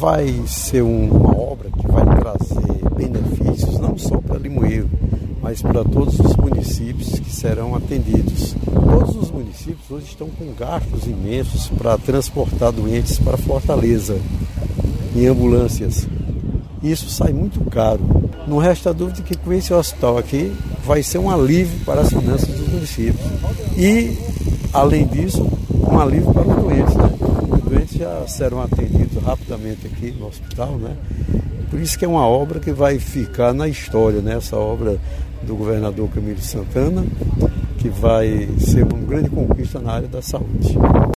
vai ser uma obra que vai trazer benefícios não só para Limoeiro, mas para todos os municípios que serão atendidos. Todos os municípios hoje estão com gastos imensos para transportar doentes para Fortaleza em ambulâncias. Isso sai muito caro. Não resta dúvida que com esse hospital aqui vai ser um alívio para as finanças dos municípios. E, além disso, um alívio para os doentes, né? Os doentes já serão atendidos rapidamente aqui no hospital, né? Por isso que é uma obra que vai ficar na história, né? Essa obra do governador Camilo Santana, que vai ser uma grande conquista na área da saúde.